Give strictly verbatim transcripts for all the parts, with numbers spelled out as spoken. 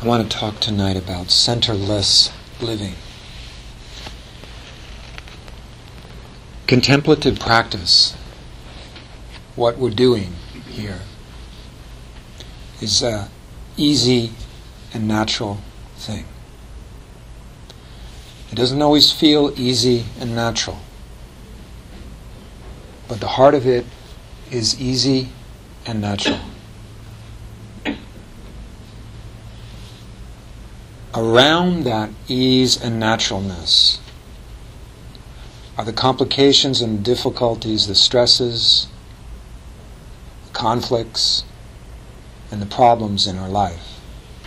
I want to talk tonight about centerless living. Contemplative practice, what we're doing here, is an easy and natural thing. It doesn't always feel easy and natural, but the heart of it is easy and natural. Around that ease and naturalness are the complications and difficulties, the stresses, the conflicts, and the problems in our life.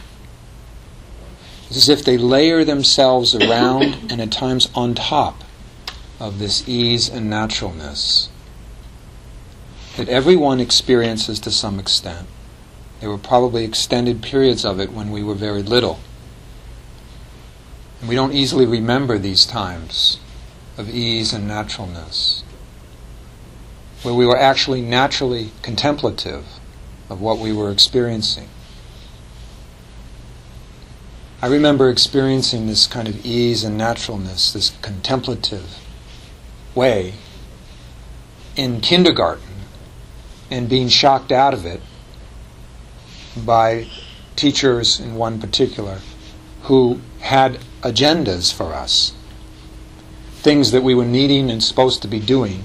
It's as if they layer themselves around and at times on top of this ease and naturalness that everyone experiences to some extent. There were probably extended periods of it when we were very little. And we don't easily remember these times of ease and naturalness, where we were actually naturally contemplative of what we were experiencing. I remember experiencing this kind of ease and naturalness, this contemplative way, in kindergarten, and being shocked out of it by teachers in one particular who had agendas for us, things that we were needing and supposed to be doing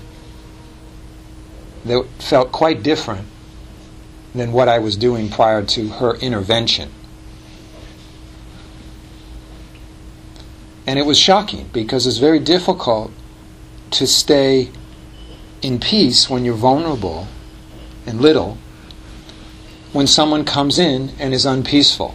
that felt quite different than what I was doing prior to her intervention. And it was shocking because it's very difficult to stay in peace when you're vulnerable and little, when someone comes in and is unpeaceful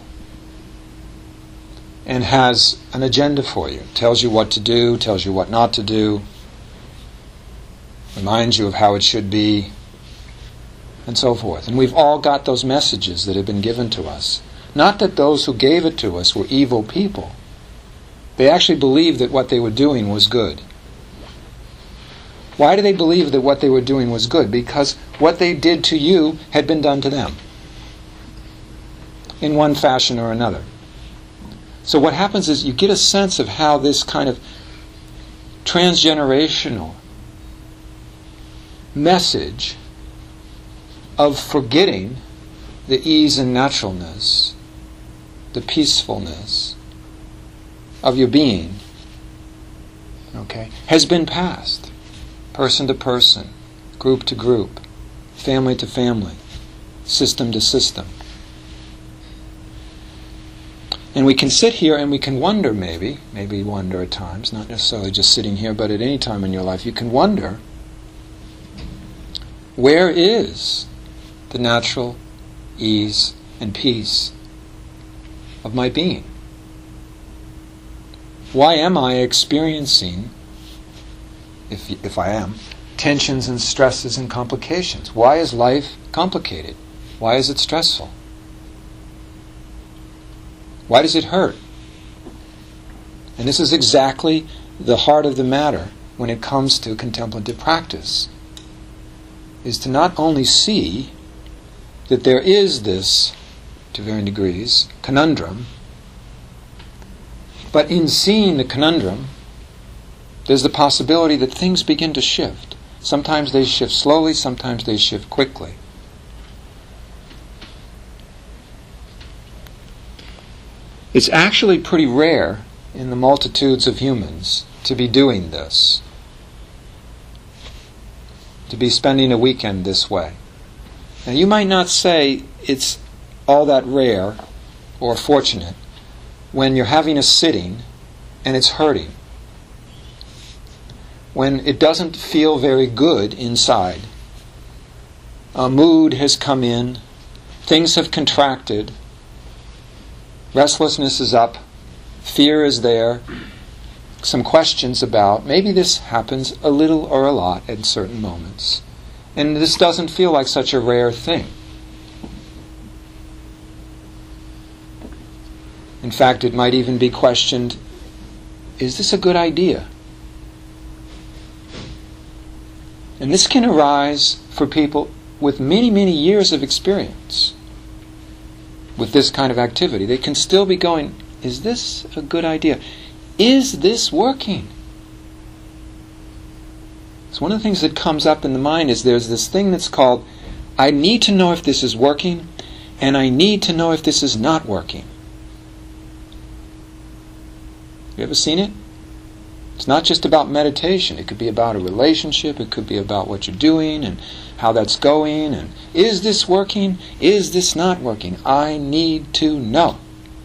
and has an agenda for you, tells you what to do, tells you what not to do, reminds you of how it should be, and so forth. And we've all got those messages that have been given to us. Not that those who gave it to us were evil people. They actually believed that what they were doing was good. Why do they believe that what they were doing was good? Because what they did to you had been done to them, in one fashion or another. So what happens is you get a sense of how this kind of transgenerational message of forgetting the ease and naturalness, the peacefulness of your being, okay, has been passed, person to person, group to group, family to family, system to system. And we can sit here and we can wonder maybe, maybe wonder at times, not necessarily just sitting here, but at any time in your life, you can wonder, where is the natural ease and peace of my being? Why am I experiencing, if if I am, tensions and stresses and complications? Why is life complicated? Why is it stressful? Why does it hurt? And this is exactly the heart of the matter when it comes to contemplative practice, is to not only see that there is this, to varying degrees, conundrum, but in seeing the conundrum, there's the possibility that things begin to shift. Sometimes they shift slowly, sometimes they shift quickly. It's actually pretty rare in the multitudes of humans to be doing this, to be spending a weekend this way. Now you might not say it's all that rare or fortunate when you're having a sitting and it's hurting, when it doesn't feel very good inside. A mood has come in, things have contracted, restlessness is up, fear is there, some questions about, maybe this happens a little or a lot at certain moments. And this doesn't feel like such a rare thing. In fact, it might even be questioned, is this a good idea? And this can arise for people with many, many years of experience. with this kind of activity. They can still be going, is this a good idea? Is this working? So one of the things that comes up in the mind is there's this thing that's called, I need to know if this is working, and I need to know if this is not working. You ever seen it? It's not just about meditation. It could be about a relationship. It could be about what you're doing and how that's going. And is this working? Is this not working? I need to know.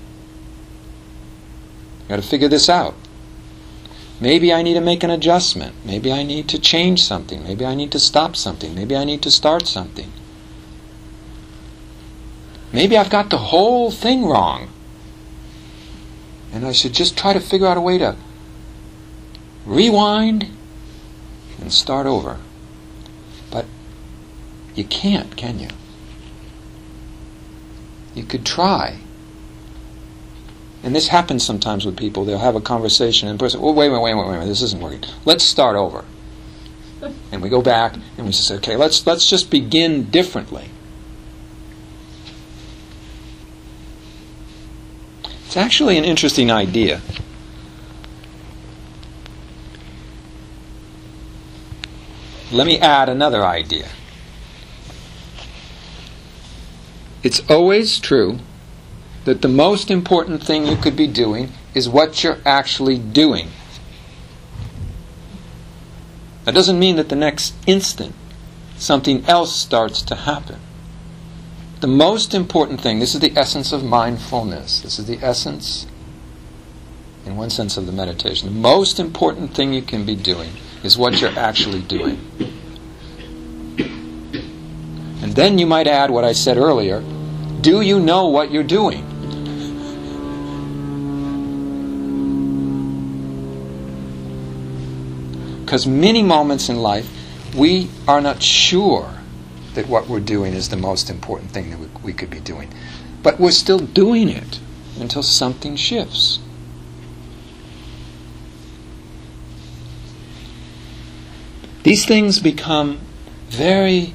I've got to figure this out. Maybe I need to make an adjustment. Maybe I need to change something. Maybe I need to stop something. Maybe I need to start something. Maybe I've got the whole thing wrong. And I should just try to figure out a way to rewind and start over. But you can't, can you? You could try. And this happens sometimes with people. They'll have a conversation and the person, oh, wait, wait, wait, wait, wait, this isn't working. Let's start over. And we go back and we say, okay, let's let's just begin differently. It's actually an interesting idea. Let me add another idea. It's always true that the most important thing you could be doing is what you're actually doing. That doesn't mean that the next instant something else starts to happen. The most important thing, this is the essence of mindfulness. This is the essence, in one sense, of the meditation. The most important thing you can be doing is what you're actually doing. And then you might add what I said earlier, do you know what you're doing? Because many moments in life, we are not sure that what we're doing is the most important thing that we, we could be doing. But we're still doing it until something shifts. These things become very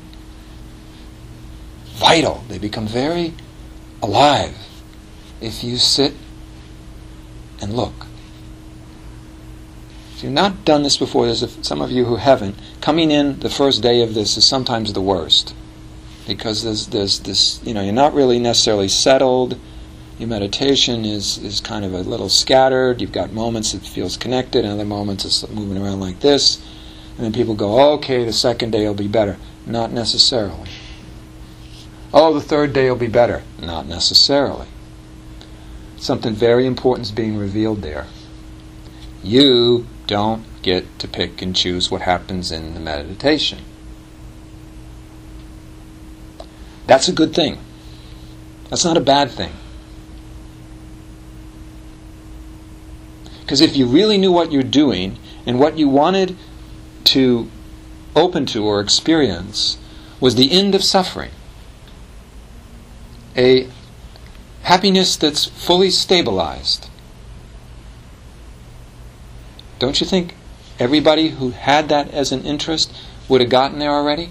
vital. They become very alive if you sit and look. If you've not done this before, there's a, some of you who haven't. Coming in the first day of this is sometimes the worst, because there's there's this, you know, you're not really necessarily settled. Your meditation is is kind of a little scattered. You've got moments it feels connected, and other moments it's moving around like this. And then people go, oh, okay, the second day will be better. Not necessarily. Oh, the third day will be better. Not necessarily. Something very important is being revealed there. You don't get to pick and choose what happens in the meditation. That's a good thing. That's not a bad thing. Because if you really knew what you're doing and what you wanted to open to or experience was the end of suffering, a happiness that's fully stabilized, don't you think everybody who had that as an interest would have gotten there already?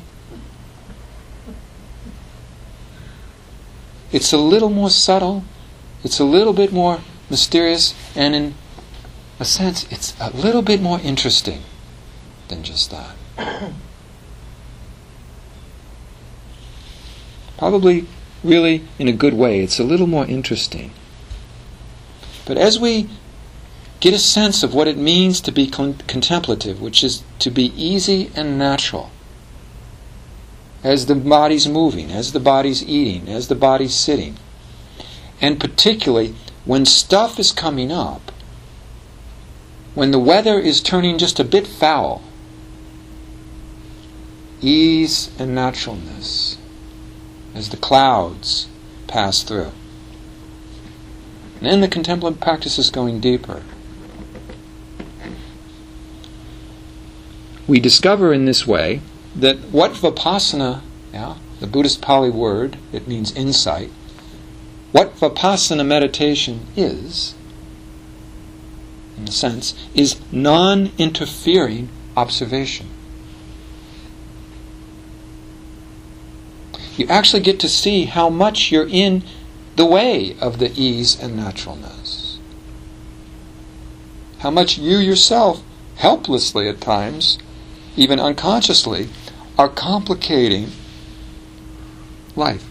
It's a little more subtle, it's a little bit more mysterious, and in a sense, it's a little bit more interesting than just that. Probably, really, in a good way, it's a little more interesting. But as we get a sense of what it means to be con- contemplative, which is to be easy and natural, as the body's moving, as the body's eating, as the body's sitting, and particularly when stuff is coming up, when the weather is turning just a bit foul, ease and naturalness as the clouds pass through. And then the contemplative practice is going deeper. We discover in this way that what vipassana, yeah, the Buddhist Pali word, it means insight, what vipassana meditation is, in a sense, is non-interfering observation. You actually get to see how much you're in the way of the ease and naturalness. How much you yourself, helplessly at times, even unconsciously, are complicating life.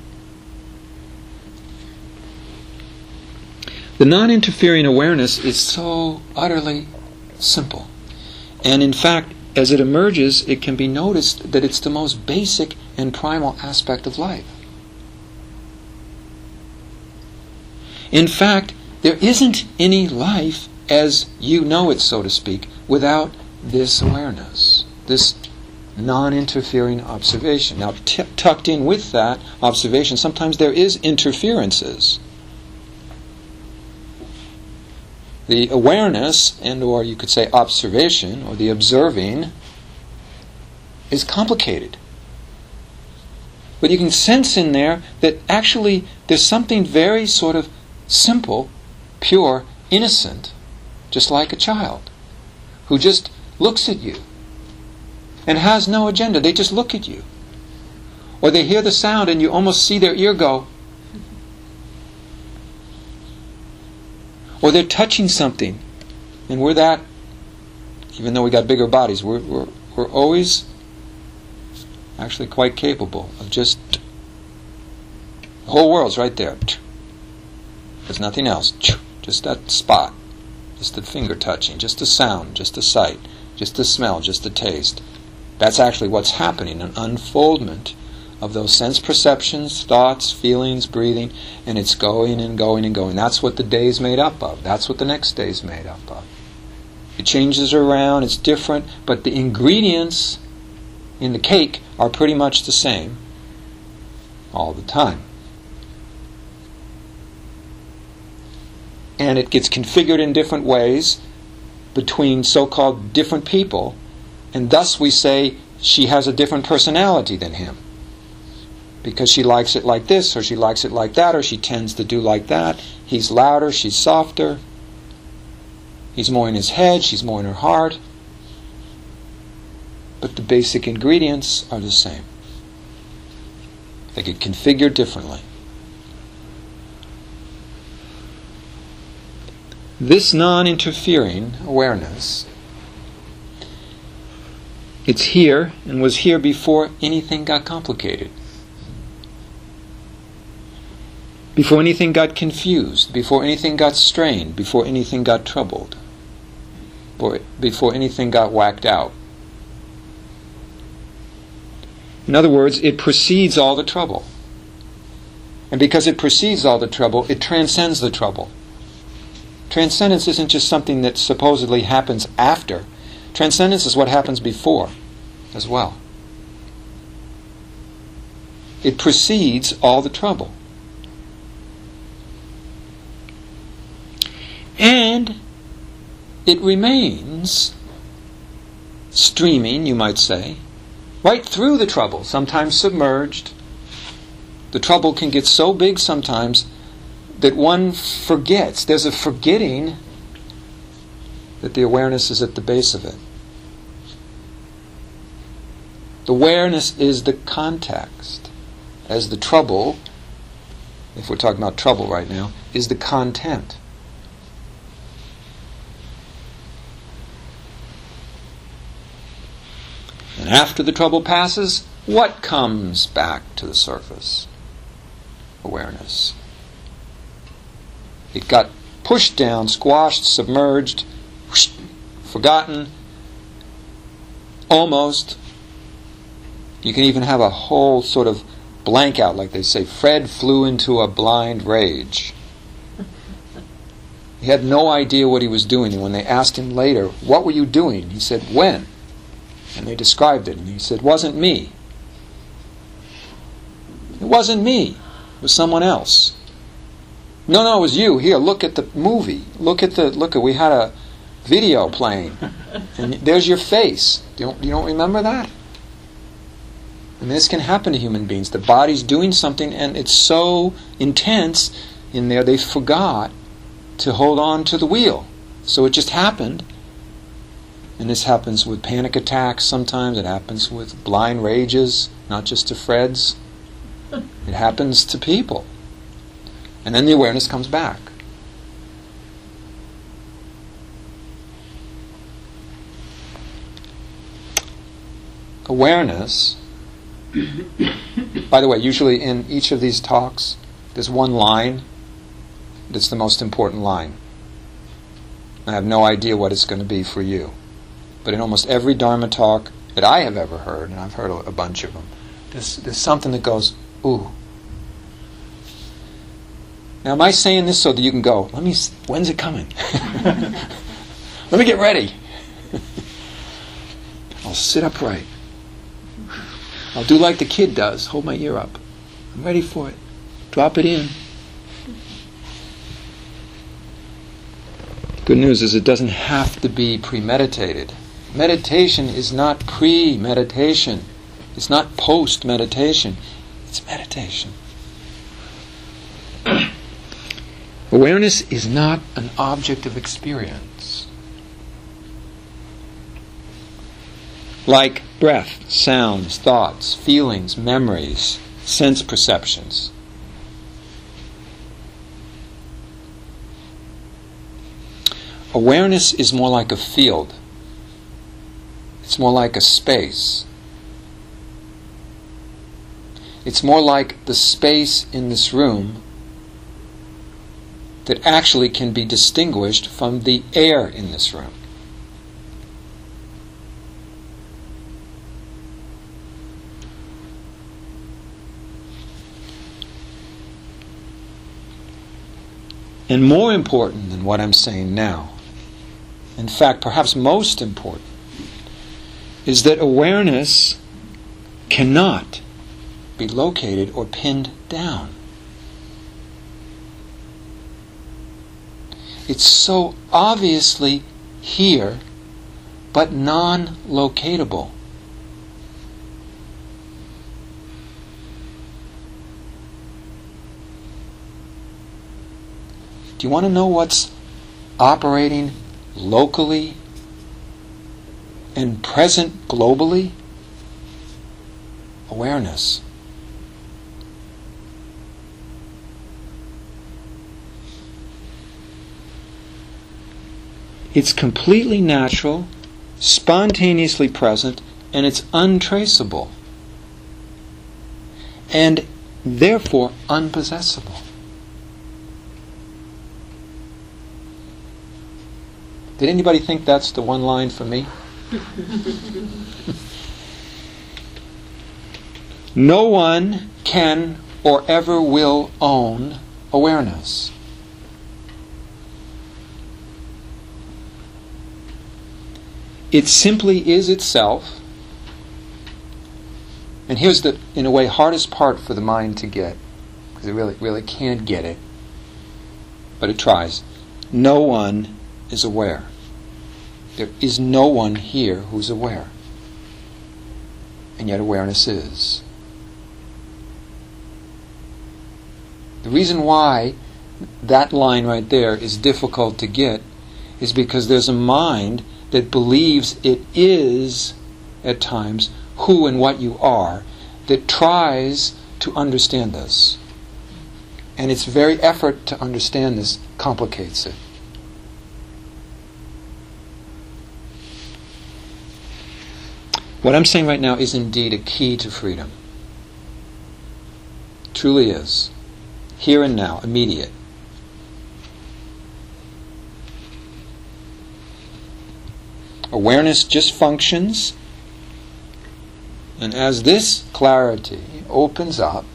The non-interfering awareness is so utterly simple. And in fact, as it emerges, it can be noticed that it's the most basic and primal aspect of life. In fact, there isn't any life as you know it, so to speak, without this awareness, this non-interfering observation. Now, t- tucked in with that observation, sometimes there is interferences. The awareness, and or you could say observation, or the observing, is complicated. But you can sense in there that actually there's something very sort of simple, pure, innocent, just like a child, who just looks at you and has no agenda. They just look at you. Or they hear the sound and you almost see their ear go. Or they're touching something, and we're that, even though we got bigger bodies, we're, we're, we're always actually quite capable of just, the whole world's right there. There's nothing else. Just that spot. Just the finger touching, just the sound, just the sight, just the smell, just the taste. That's actually what's happening, an unfoldment of those sense perceptions, thoughts, feelings, breathing, and it's going and going and going. That's what the day's made up of. That's what the next day's made up of. It changes around, it's different, but the ingredients in the cake are pretty much the same all the time. And it gets configured in different ways between so-called different people, and thus we say she has a different personality than him. Because she likes it like this, or she likes it like that, or she tends to do like that. He's louder, she's softer. He's more in his head, she's more in her heart. But the basic ingredients are the same. They get configured differently. This non-interfering awareness, it's here and was here before anything got complicated. Before anything got confused, before anything got strained, before anything got troubled, before anything got whacked out. In other words, it precedes all the trouble. And because it precedes all the trouble, it transcends the trouble. Transcendence isn't just something that supposedly happens after. Transcendence is what happens before as well. It precedes all the trouble. And it remains streaming, you might say, right through the trouble, sometimes submerged. The trouble can get so big sometimes that one forgets. There's a forgetting that the awareness is at the base of it. The awareness is the context, as the trouble, if we're talking about trouble right now, is the content. And after the trouble passes, what comes back to the surface? Awareness. It got pushed down, squashed, submerged, whoosh, forgotten, almost. You can even have a whole sort of blank out, like they say. Fred flew into a blind rage. He had no idea what he was doing, and when they asked him later, "What were you doing?" he said, "When?" And they described it, and he said, "It wasn't me. It wasn't me. It was someone else." No, no, it was you. Here, look at the movie. Look at the, look at, we had a video playing. And there's your face. You don't, you don't remember that? And this can happen to human beings. The body's doing something and it's so intense in there they forgot to hold on to the wheel. So it just happened. And this happens with panic attacks sometimes. It happens with blind rages, not just to Freds. It happens to people. And then the awareness comes back. Awareness, by the way, usually in each of these talks, there's one line that's the most important line. I have no idea what it's going to be for you. But in almost every Dharma talk that I have ever heard, and I've heard a bunch of them, there's, there's something that goes, ooh. Now, am I saying this so that you can go, let me, when's it coming? Let me get ready. I'll sit upright. I'll do like the kid does, hold my ear up. I'm ready for it. Drop it in. Good news is it doesn't have to be premeditated. Meditation is not pre-meditation. It's not post-meditation. It's meditation. Awareness is not an object of experience. Like breath, sounds, thoughts, feelings, memories, sense perceptions. Awareness is more like a field. It's more like a space. It's more like the space in this room that actually can be distinguished from the air in this room. And more important than what I'm saying now, in fact, perhaps most important, is that awareness cannot be located or pinned down. It's so obviously here, but non-locatable. Do you want to know what's operating locally and present globally? Awareness. It's completely natural, spontaneously present, and it's untraceable. And therefore unpossessible. Did anybody think that's the one line for me? No one can or ever will own awareness. It simply is itself. And here's the, in a way, hardest part for the mind to get, because it really, really can't get it, but it tries. No one is aware. There is no one here who's aware. And yet awareness is. The reason why that line right there is difficult to get is because there's a mind that believes it is, at times, who and what you are, that tries to understand this. And its very effort to understand this complicates it. What I'm saying right now is indeed a key to freedom. Truly is. Here and now, immediate. Awareness just functions, and as this clarity opens up,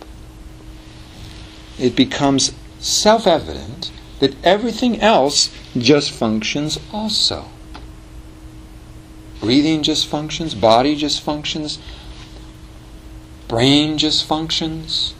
it becomes self-evident that everything else just functions also. Breathing just functions, body just functions, brain just functions.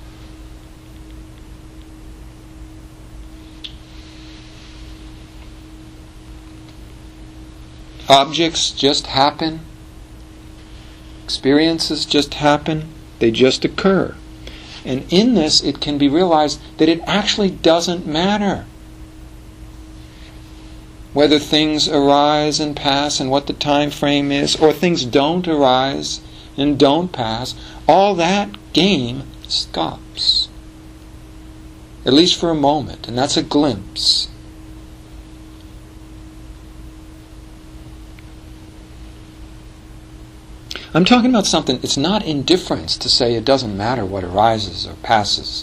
Objects just happen. Experiences just happen. They just occur. And in this, it can be realized that it actually doesn't matter whether things arise and pass and what the time frame is, or things don't arise and don't pass. All that game stops. At least for a moment, and that's a glimpse. I'm talking about something, it's not indifference to say it doesn't matter what arises or passes.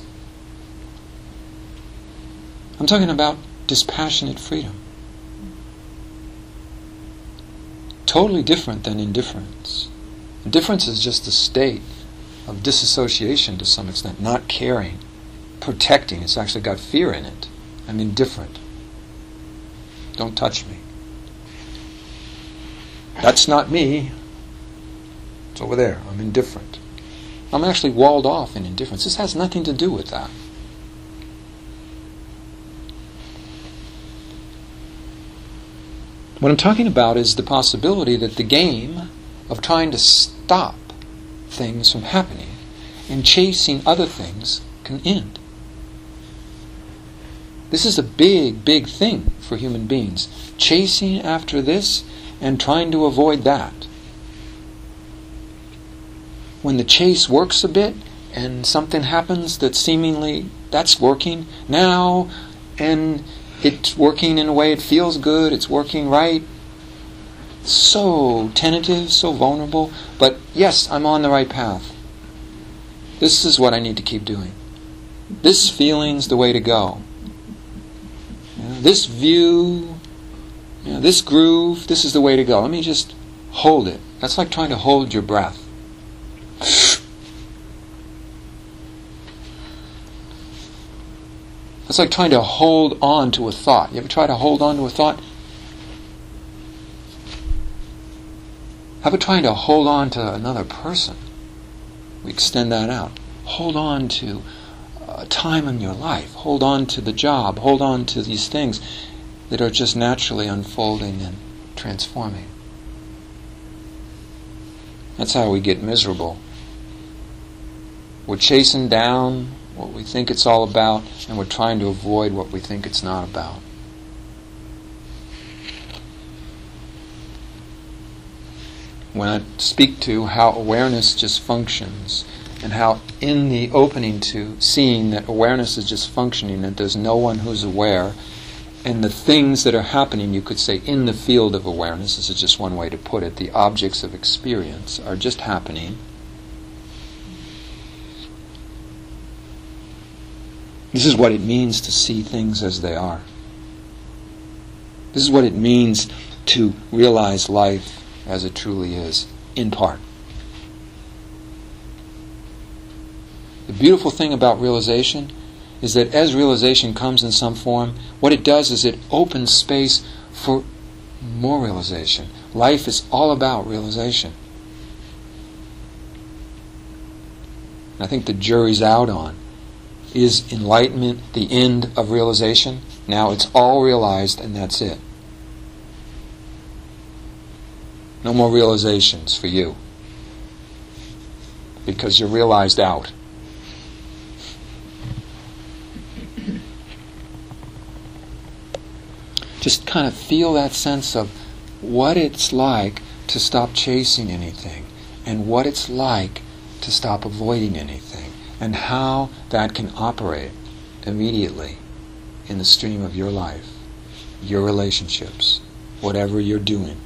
I'm talking about dispassionate freedom. Totally different than indifference. Indifference is just a state of disassociation to some extent, not caring, protecting. It's actually got fear in it. I'm indifferent. Don't touch me. That's not me. It's over there. I'm indifferent. I'm actually walled off in indifference. This has nothing to do with that. What I'm talking about is the possibility that the game of trying to stop things from happening and chasing other things can end. This is a big, big thing for human beings. Chasing after this and trying to avoid that. When the chase works a bit and something happens that seemingly that's working now, and it's working in a way it feels good, it's working right, so tentative, so vulnerable, but yes, I'm on the right path. This is what I need to keep doing. This feeling's the way to go. You know, this view, you know, this groove, this is the way to go. Let me just hold it. That's like trying to hold your breath. It's like trying to hold on to a thought. You ever try to hold on to a thought? How about trying to hold on to another person? We extend that out. Hold on to a time in your life. Hold on to the job. Hold on to these things that are just naturally unfolding and transforming. That's how we get miserable. We're chasing down what we think it's all about, and we're trying to avoid what we think it's not about. When I speak to how awareness just functions, and how in the opening to seeing that awareness is just functioning, that there's no one who's aware, and the things that are happening, you could say, in the field of awareness, this is just one way to put it, the objects of experience are just happening. This is what it means to see things as they are. This is what it means to realize life as it truly is, in part. The beautiful thing about realization is that as realization comes in some form, what it does is it opens space for more realization. Life is all about realization. And I think the jury's out on, is enlightenment the end of realization? Now it's all realized and that's it. No more realizations for you. Because you're realized out. Just kind of feel that sense of what it's like to stop chasing anything, and what it's like to stop avoiding anything, and how that can operate immediately in the stream of your life, your relationships, whatever you're doing.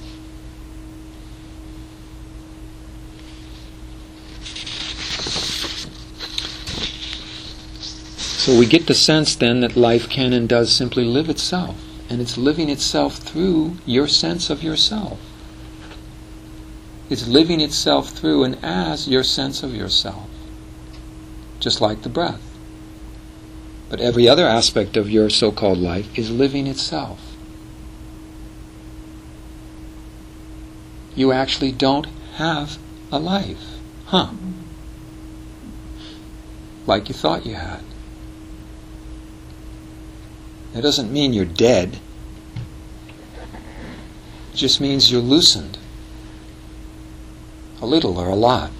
So we get the sense then that life can and does simply live itself, and it's living itself through your sense of yourself. It's living itself through and as your sense of yourself. Just like the breath. But every other aspect of your so-called life is living itself. You actually don't have a life. Huh. Like you thought you had. It doesn't mean you're dead. It just means you're loosened. A little or a lot.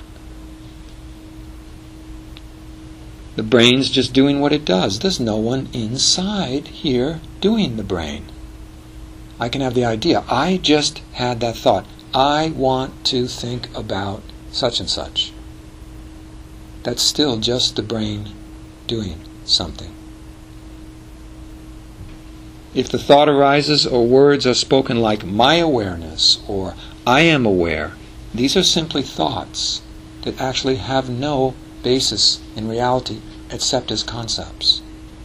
The brain's just doing what it does. There's no one inside here doing the brain. I can have the idea. I just had that thought. I want to think about such and such. That's still just the brain doing something. if the thought arises or words are spoken like my awareness or I am aware, these are simply thoughts that actually have no basis in reality except as concepts.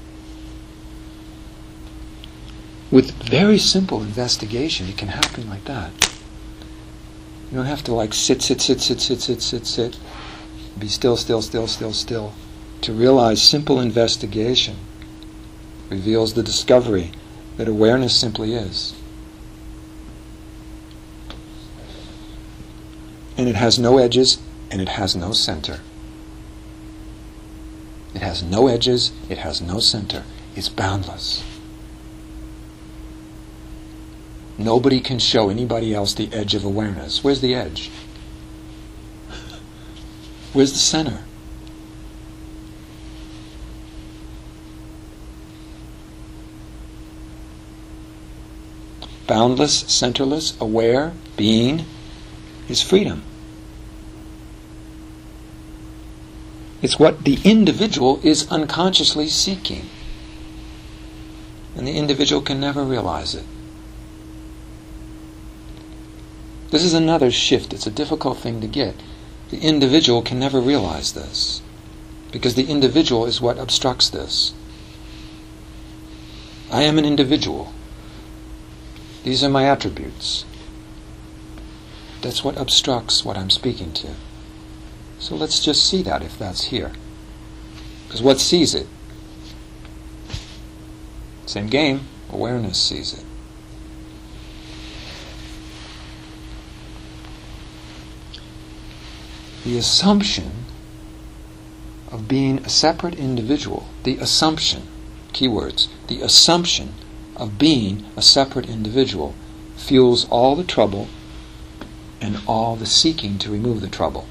With very simple investigation, it can happen like that. You don't have to like sit, sit, sit, sit, sit, sit, sit, sit, be still, still, still, still, still, to realize simple investigation reveals the discovery that awareness simply is. And it has no edges, and it has no center. It has no edges, it has no center. It's boundless. Nobody can show anybody else the edge of awareness. Where's the edge? Where's the center? Boundless, centerless, aware, being is freedom. It's what the individual is unconsciously seeking. And the individual can never realize it. This is another shift. It's a difficult thing to get. The individual can never realize this, because the individual is what obstructs this. I am an individual. These are my attributes. That's what obstructs what I'm speaking to. So let's just see that if that's here. Because what sees it? Same game. Awareness sees it. The assumption of being a separate individual, the assumption, keywords, the assumption of being a separate individual fuels all the trouble and all the seeking to remove the trouble.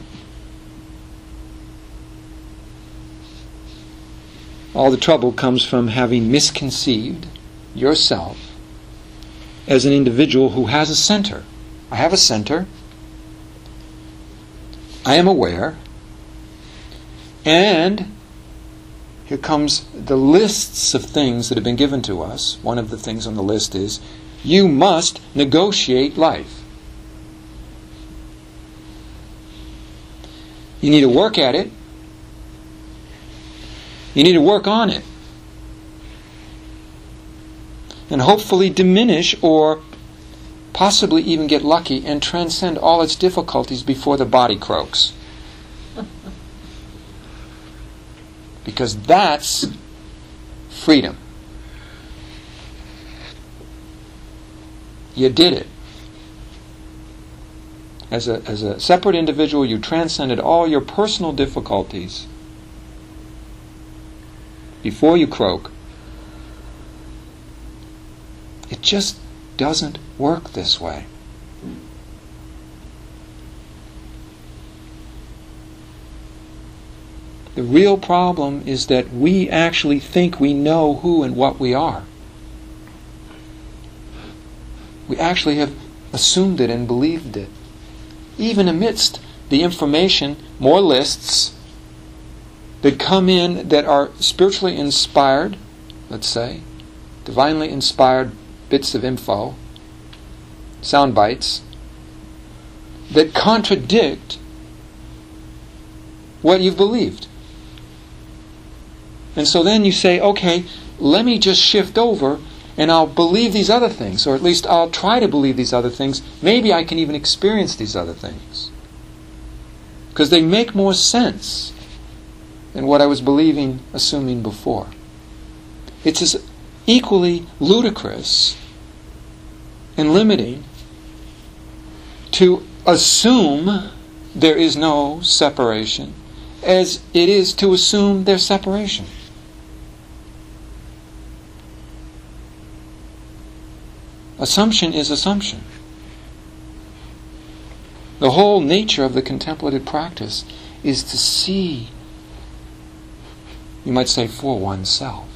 All the trouble comes from having misconceived yourself as an individual who has a center. I have a center. I am aware. And here comes the lists of things that have been given to us. One of the things on the list is, you must negotiate life. You need to work at it. You need to work on it. And hopefully diminish or possibly even get lucky and transcend all its difficulties before the body croaks. Because that's freedom. You did it. As a, as a separate individual, you transcended all your personal difficulties before you croak. It just doesn't work this way. The real problem is that we actually think we know who and what we are. We actually have assumed it and believed it. Even amidst the information, more lists that come in that are spiritually inspired, let's say, divinely inspired bits of info, sound bites, that contradict what you've believed. And so then you say, okay, let me just shift over and I'll believe these other things, or at least I'll try to believe these other things. Maybe I can even experience these other things. Because they make more sense than what I was believing, assuming before. It's as equally ludicrous and limiting to assume there is no separation as it is to assume there's separation. Assumption is assumption. The whole nature of the contemplative practice is to see, you might say, for oneself.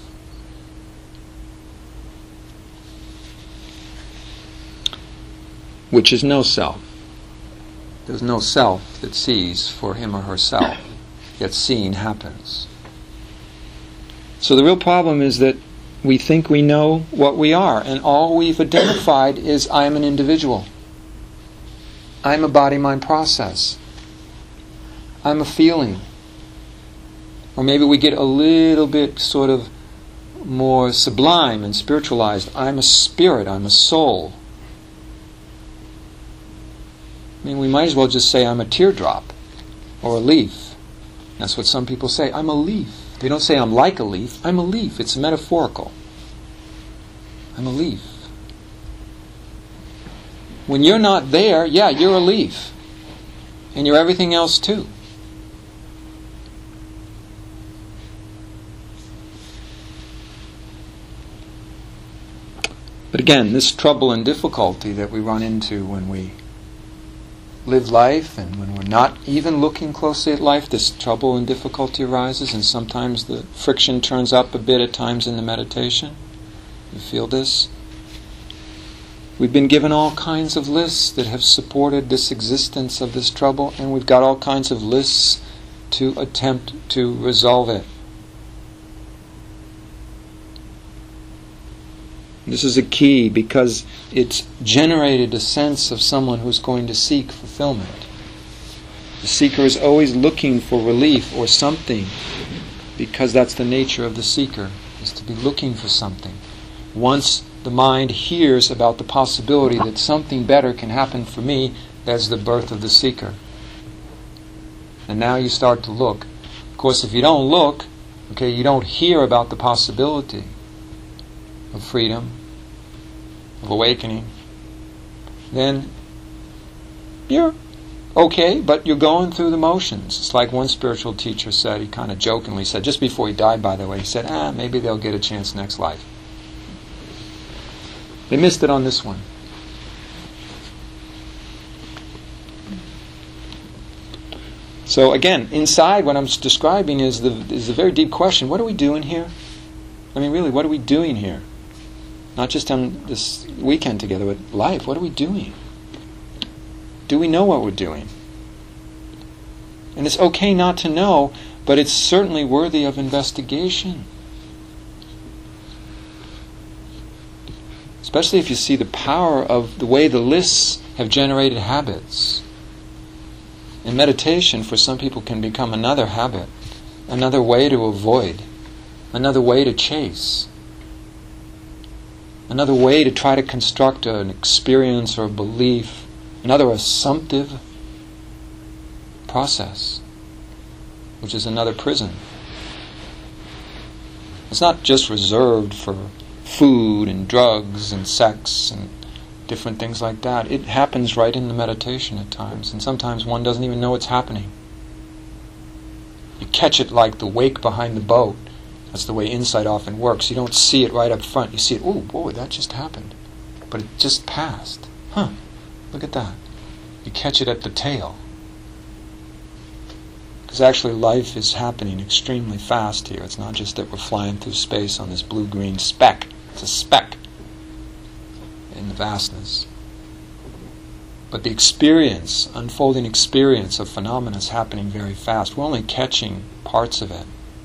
Which is no self. There's no self that sees for him or herself, yet seeing happens. So the real problem is that we think we know what we are, and all we've identified is I am an individual. I'm a body-mind process. I'm a feeling. Or maybe we get a little bit sort of more sublime and spiritualized. I'm a spirit, I'm a soul. I mean, we might as well just say I'm a teardrop or a leaf. That's what some people say. I'm a leaf. They don't say I'm like a leaf. I'm a leaf. It's metaphorical. I'm a leaf. When you're not there, yeah, you're a leaf. And you're everything else too. But again, this trouble and difficulty that we run into when we live life and when we're not even looking closely at life, this trouble and difficulty arises, and sometimes the friction turns up a bit at times in the meditation. You feel this? We've been given all kinds of lists that have supported this existence of this trouble, and we've got all kinds of lists to attempt to resolve it. This is a key because it's generated a sense of someone who's going to seek fulfillment. The seeker is always looking for relief or something, because that's the nature of the seeker, is to be looking for something. Once the mind hears about the possibility that something better can happen for me, that's the birth of the seeker. And now you start to look. Of course, if you don't look, okay, you don't hear about the possibility of freedom, of awakening, then you're okay, but you're going through the motions. It's like one spiritual teacher said, he kind of jokingly said, just before he died, by the way, he said, ah, maybe they'll get a chance next life. They missed it on this one. So again, inside what I'm describing is the is a very deep question. What are we doing here? I mean, really, what are we doing here? Not just on this weekend together, but life. What are we doing? Do we know what we're doing? And it's okay not to know, but it's certainly worthy of investigation. Especially if you see the power of the way the lists have generated habits. And meditation, for some people, can become another habit, another way to avoid, another way to chase. Another way to try to construct an experience or a belief, another assumptive process, which is another prison. It's not just reserved for food and drugs and sex and different things like that. It happens right in the meditation at times, and sometimes one doesn't even know it's happening. You catch it like the wake behind the boat. That's the way insight often works. You don't see it right up front. You see it, oh, whoa, that just happened. But it just passed. Huh, look at that. You catch it at the tail. Because actually life is happening extremely fast here. It's not just that we're flying through space on this blue-green speck. It's a speck in the vastness. But the experience, unfolding experience of phenomena is happening very fast. We're only catching parts of it.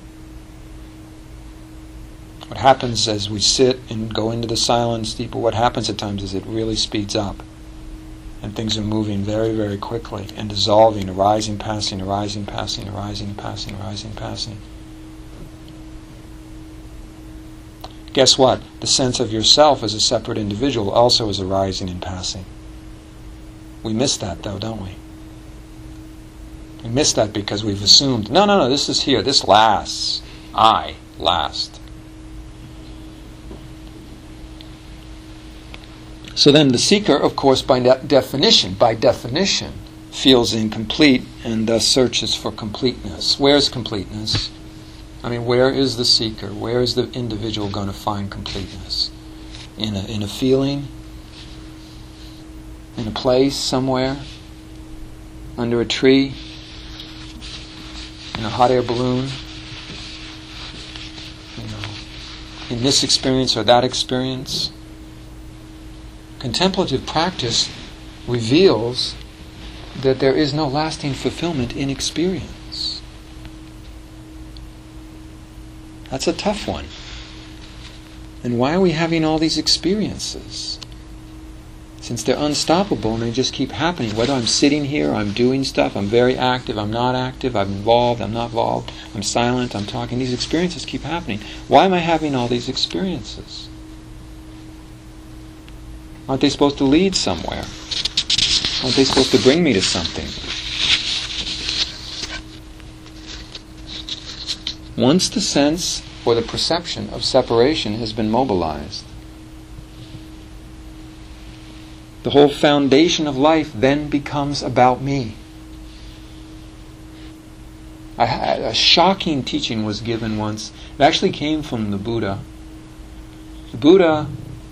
What happens as we sit and go into the silence deeper, what happens at times is it really speeds up. And things are moving very, very quickly and dissolving, arising, passing, arising, passing, arising, passing, arising, passing. Guess what? The sense of yourself as a separate individual also is arising and passing. We miss that though, don't we? We miss that because we've assumed, no, no, no, this is here, this lasts. I last. So then the seeker, of course, by de- definition, by definition, feels incomplete and thus searches for completeness. Where's completeness? I mean, where is the seeker? Where is the individual going to find completeness? In a, in a feeling? In a place somewhere? Under a tree? In a hot air balloon? You know, in this experience or that experience? Contemplative practice reveals that there is no lasting fulfillment in experience. That's a tough one. And why are we having all these experiences? Since they're unstoppable and they just keep happening. Whether I'm sitting here, I'm doing stuff, I'm very active, I'm not active, I'm involved, I'm not involved, I'm silent, I'm talking. These experiences keep happening. Why am I having all these experiences? Aren't they supposed to lead somewhere? Aren't they supposed to bring me to something? Once the sense or the perception of separation has been mobilized, the whole foundation of life then becomes about me. A, a shocking teaching was given once. It actually came from the Buddha. The Buddha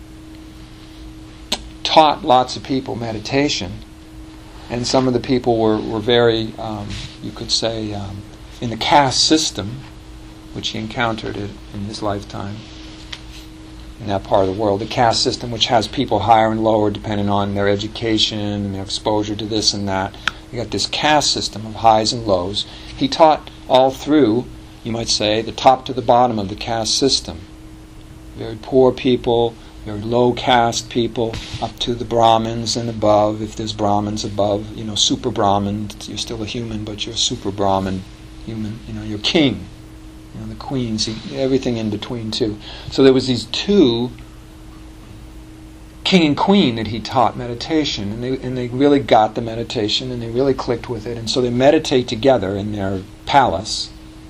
taught lots of people meditation, and some of the people were, were very, um, you could say, um, in the caste system, which he encountered it in his lifetime, in that part of the world, the caste system, which has people higher and lower depending on their education and their exposure to this and that. You got this caste system of highs and lows. He taught all through, you might say, the top to the bottom of the caste system. Very poor people, very low caste people, up to the Brahmins and above. If there's Brahmins above, you know, super Brahmin, you're still a human, but you're a super Brahmin human. You know, you're king. You know, the queens, everything in between too. So there was these two, king and queen, that he taught meditation, and they and they really got the meditation, and they really clicked with it, and so they meditate together in their palace,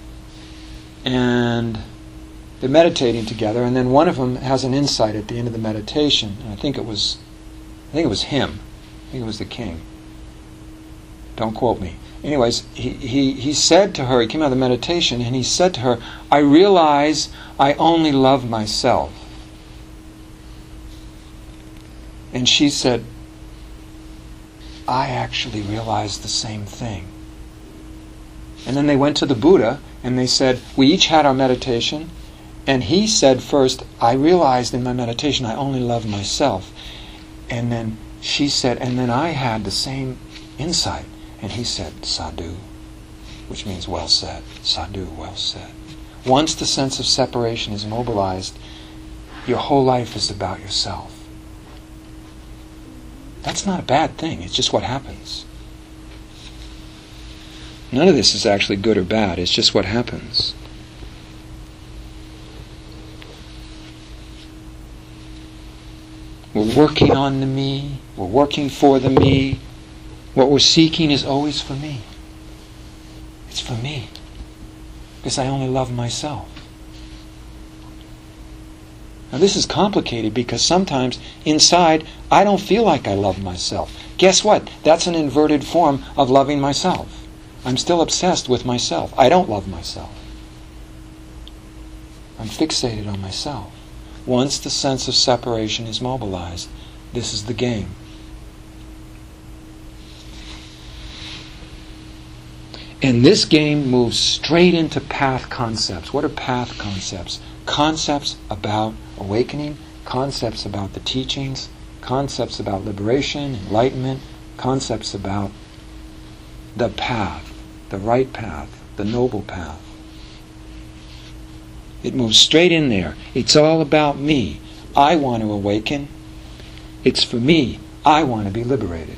and they're meditating together, and then one of them has an insight at the end of the meditation, and I think it was, I think it was him, I think it was the king. Don't quote me. Anyways, he, he, he said to her, he came out of the meditation, and he said to her, I realize I only love myself. And she said, I actually realized the same thing. And then they went to the Buddha, and they said, we each had our meditation, and he said first, I realized in my meditation I only love myself. And then she said, and then I had the same insight. And he said, sadhu, which means well said. Sadhu, well said. Once the sense of separation is mobilized, your whole life is about yourself. That's not a bad thing. It's just what happens. None of this is actually good or bad. It's just what happens. We're working on the me. We're working for the me. What we're seeking is always for me. It's for me. Because I only love myself. Now this is complicated because sometimes inside I don't feel like I love myself. Guess what? That's an inverted form of loving myself. I'm still obsessed with myself. I don't love myself. I'm fixated on myself. Once the sense of separation is mobilized, this is the game. And this game moves straight into path concepts. What are path concepts? Concepts about awakening, concepts about the teachings, concepts about liberation, enlightenment, concepts about the path, the right path, the noble path. It moves straight in there. It's all about me. I want to awaken. It's for me. I want to be liberated.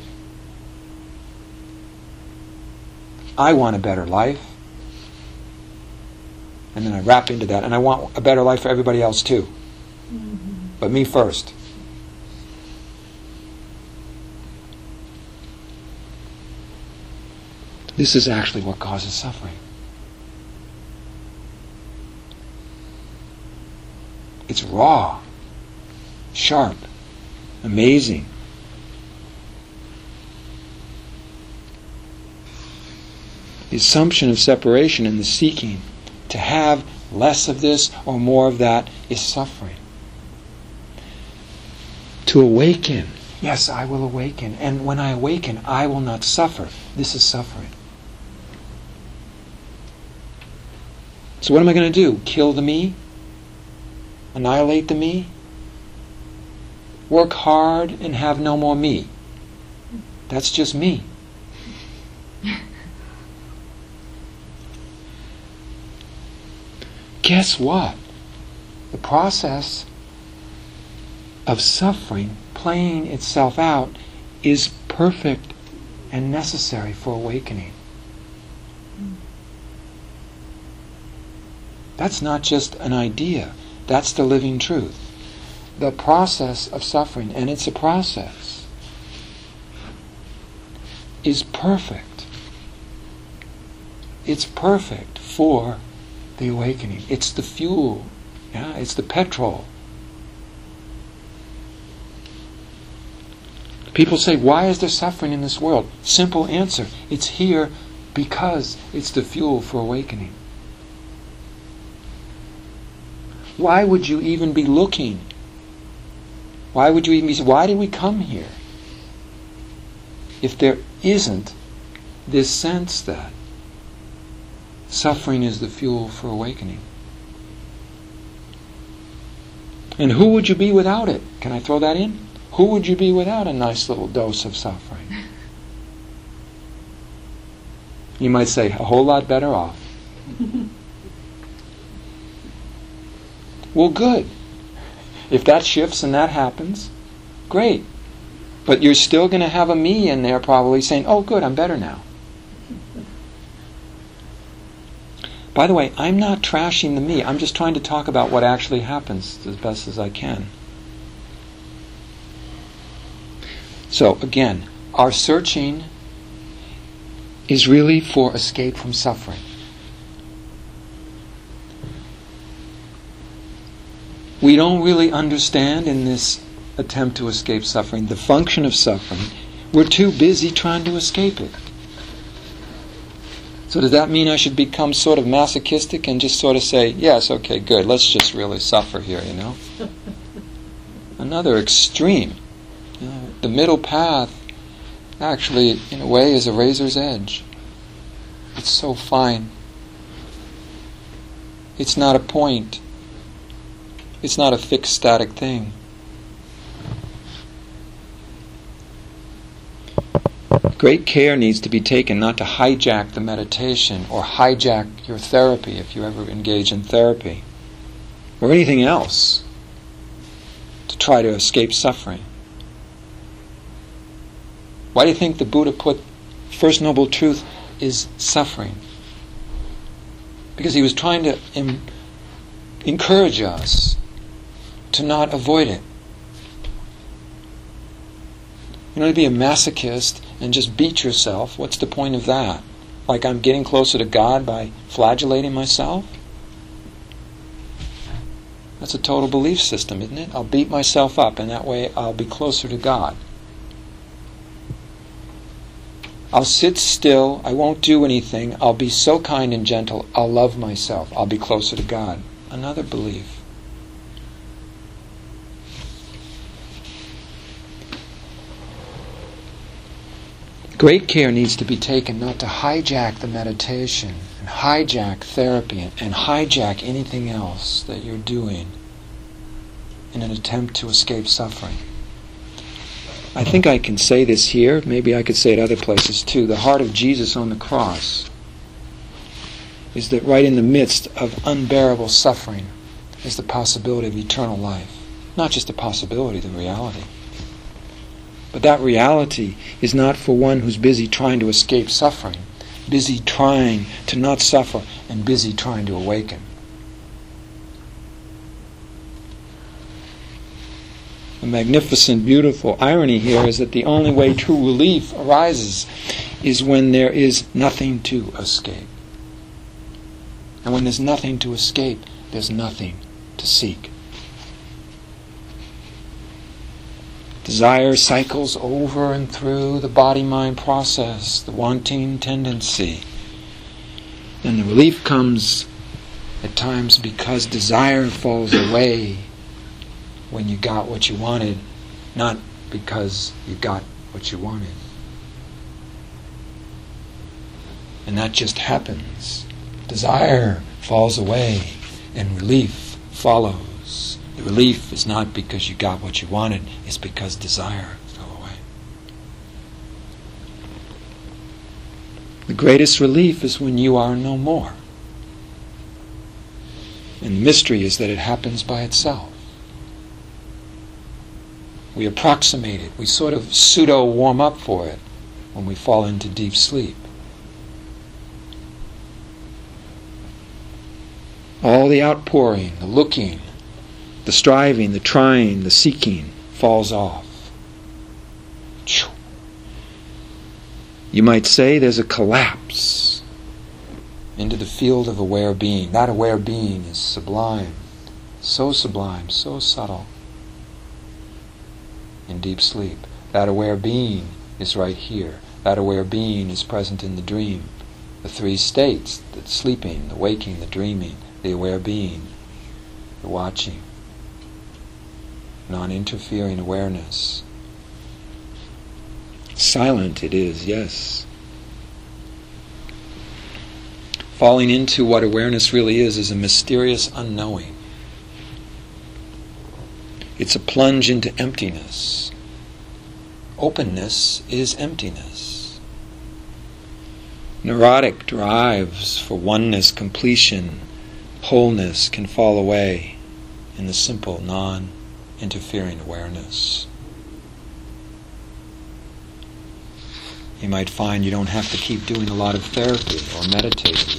I want a better life. And then I wrap into that. And I want a better life for everybody else too. Mm-hmm. But me first. This is actually what causes suffering. It's raw, sharp, amazing. The assumption of separation and the seeking to have less of this or more of that is suffering. To awaken, yes, I will awaken. And when I awaken, I will not suffer. This is suffering. So what am I going to do? Kill the me? Annihilate the me? Work hard and have no more me? That's just me. Guess what? The process of suffering playing itself out is perfect and necessary for awakening. That's not just an idea. That's the living truth. The process of suffering, and it's a process, is perfect. It's perfect for the awakening. It's the fuel. Yeah, it's the petrol. People say, why is there suffering in this world? Simple answer. It's here because it's the fuel for awakening. Why would you even be looking? Why would you even be, why did we come here? If there isn't this sense that suffering is the fuel for awakening. And who would you be without it? Can I throw that in? Who would you be without a nice little dose of suffering? You might say, a whole lot better off. Well, good. If that shifts and that happens, great. But you're still going to have a me in there probably saying, oh, good, I'm better now. By the way, I'm not trashing the me. I'm just trying to talk about what actually happens as best as I can. So, again, our searching is really for escape from suffering. We don't really understand in this attempt to escape suffering the function of suffering. We're too busy trying to escape it. So does that mean I should become sort of masochistic and just sort of say, yes, okay, good, let's just really suffer here, you know? Another extreme. You know, the middle path actually, in a way, is a razor's edge. It's so fine. It's not a point. It's not a fixed, static thing. Great care needs to be taken not to hijack the meditation or hijack your therapy if you ever engage in therapy or anything else to try to escape suffering. Why do you think the Buddha put First Noble Truth is suffering? Because he was trying to em- encourage us to not avoid it. You know, to be a masochist and just beat yourself, what's the point of that? Like I'm getting closer to God by flagellating myself? That's a total belief system, isn't it? I'll beat myself up and that way I'll be closer to God. I'll sit still, I won't do anything, I'll be so kind and gentle, I'll love myself, I'll be closer to God. Another belief. Great care needs to be taken not to hijack the meditation and hijack therapy and, and hijack anything else that you're doing in an attempt to escape suffering. I think I can say this here, maybe I could say it other places too. The heart of Jesus on the cross is that right in the midst of unbearable suffering is the possibility of eternal life. Not just a possibility, the reality. But that reality is not for one who's busy trying to escape suffering, busy trying to not suffer, and busy trying to awaken. The magnificent, beautiful irony here is that the only way true relief arises is when there is nothing to escape. And when there's nothing to escape, there's nothing to seek. Desire cycles over and through the body-mind process, the wanting tendency. And the relief comes at times because desire falls away when you got what you wanted, not because you got what you wanted. And that just happens. Desire falls away and relief follows. The relief is not because you got what you wanted, it's because desire fell away. The greatest relief is when you are no more. And the mystery is that it happens by itself. We approximate it. We sort of pseudo warm up for it when we fall into deep sleep. All the outpouring, the looking, the striving, the trying, the seeking falls off. You might say there's a collapse into the field of aware being. That aware being is sublime, so sublime, so subtle. In deep sleep, that aware being is right here. That aware being is present in the dream. The three states, the sleeping, the waking, the dreaming, the aware being, the watching, non-interfering awareness. Silent it is, yes. Falling into what awareness really is is a mysterious unknowing. It's a plunge into emptiness. Openness is emptiness. Neurotic drives for oneness, completion, wholeness can fall away in the simple, non-interfering awareness. You might find you don't have to keep doing a lot of therapy or meditating.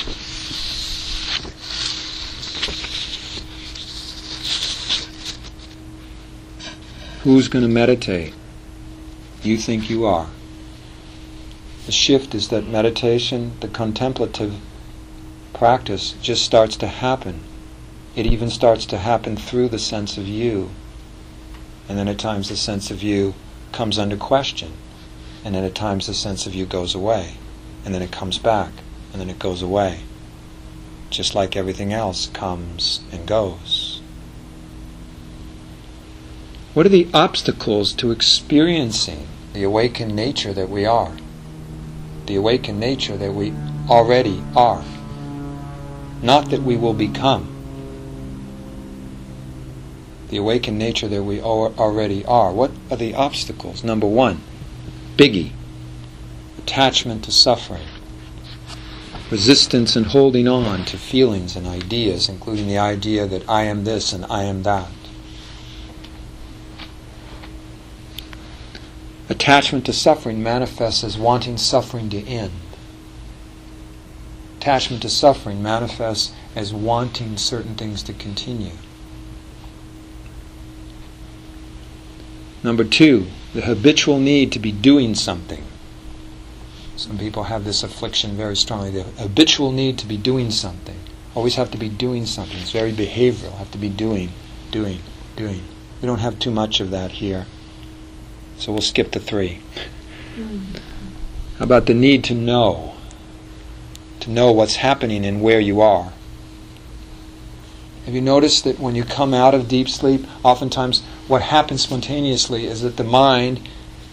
Who's going to meditate? You think you are. The shift is that meditation, the contemplative practice, just starts to happen. It even starts to happen through the sense of you. And then at times the sense of you comes under question. And then at times the sense of you goes away. And then it comes back. And then it goes away. Just like everything else comes and goes. What are the obstacles to experiencing the awakened nature that we are? The awakened nature that we already are. Not that we will become. The awakened nature that we already are. What are the obstacles? Number one, biggie, attachment to suffering, resistance and holding on to feelings and ideas, including the idea that I am this and I am that. Attachment to suffering manifests as wanting suffering to end. Attachment to suffering manifests as wanting certain things to continue. Number two, the habitual need to be doing something. Some people have this affliction very strongly. The habitual need to be doing something. Always have to be doing something. It's very behavioral. Have to be doing, doing, doing. We don't have too much of that here. So we'll skip the three. Mm-hmm. How about the need to know? To know what's happening and where you are. Have you noticed that when you come out of deep sleep, oftentimes what happens spontaneously is that the mind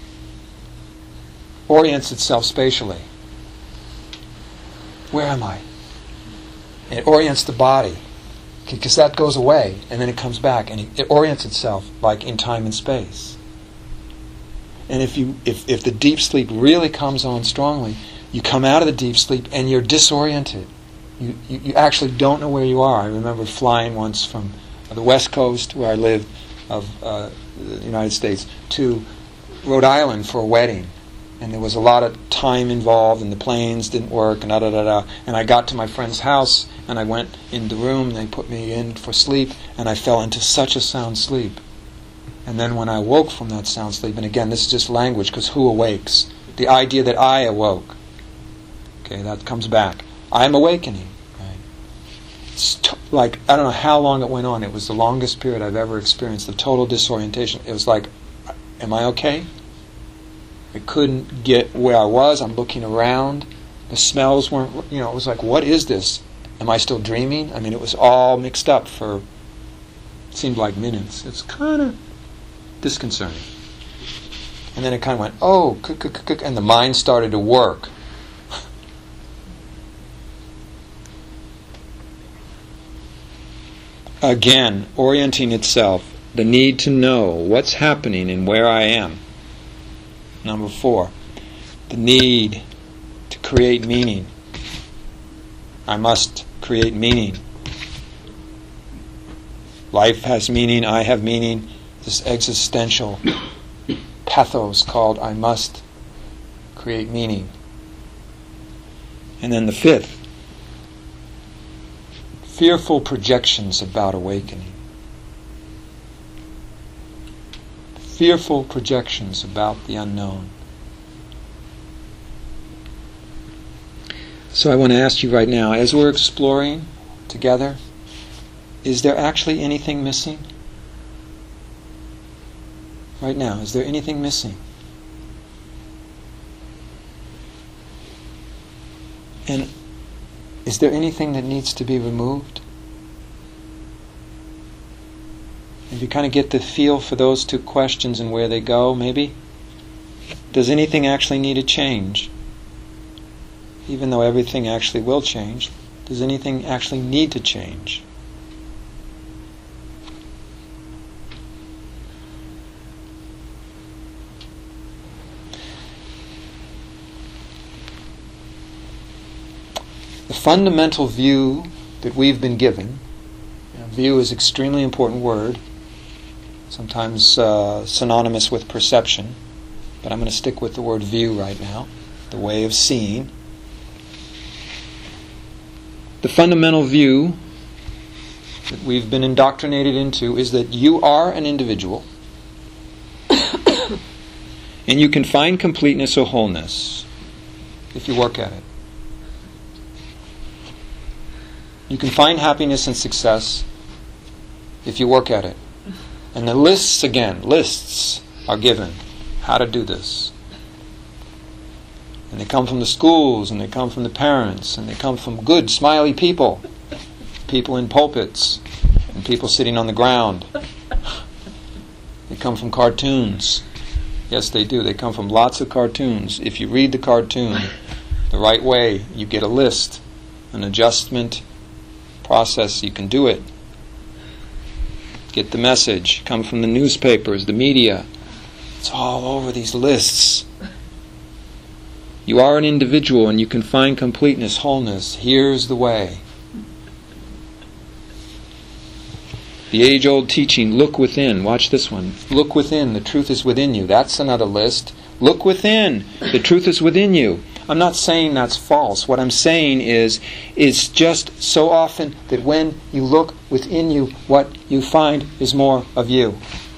orients itself spatially. Where am I? It orients the body, because that goes away and then it comes back and it, it orients itself like in time and space. And if you if, if the deep sleep really comes on strongly, you come out of the deep sleep and you're disoriented. You, you, you actually don't know where you are. I remember flying once from the West Coast, where I lived, of uh, the United States, to Rhode Island for a wedding. And there was a lot of time involved, and the planes didn't work, and da da da da. And I got to my friend's house, and I went in the room, and they put me in for sleep, and I fell into such a sound sleep. And then when I woke from that sound sleep, and again, this is just language, because who awakes? The idea that I awoke. Okay, that comes back. I'm awakening. Right? It's t- like, I don't know how long it went on. It was the longest period I've ever experienced of total disorientation. It was like, am I okay? I couldn't get where I was. I'm looking around. The smells weren't, you know, it was like, what is this? Am I still dreaming? I mean, it was all mixed up for, it seemed like minutes. It's kind of disconcerting. And then it kind of went, oh, and the mind started to work. Again, orienting itself, the need to know what's happening and where I am. Number four, the need to create meaning. I must create meaning. Life has meaning, I have meaning. this existential pathos called I must create meaning. And then the fifth, fearful projections about awakening. Fearful projections about the unknown. So I want to ask you right now, as we're exploring together, is there actually anything missing? Right now, is there anything missing? And is there anything that needs to be removed? If you kind of get the feel for those two questions and where they go, maybe? Does anything actually need a change? Even though everything actually will change, does anything actually need to change? The fundamental view that we've been given, you know, view is an extremely important word, sometimes uh, synonymous with perception, but I'm going to stick with the word view right now, the way of seeing. The fundamental view that we've been indoctrinated into is that you are an individual and you can find completeness or wholeness if you work at it. You can find happiness and success if you work at it. And the lists, again, lists are given how to do this. And they come from the schools, and they come from the parents, and they come from good, smiley people. People in pulpits, and people sitting on the ground. They come from cartoons. Yes, they do. They come from lots of cartoons. If you read the cartoon the right way, you get a list, an adjustment process. You can do it. Get the message. Come from the newspapers, the media. It's all over these lists. You are an individual and you can find completeness, wholeness. Here's the way. The age-old teaching, look within. Watch this one. Look within. The truth is within you. That's another list. Look within. The truth is within you. I'm not saying that's false. What I'm saying is, it's just so often that when you look within you, what you find is more of you.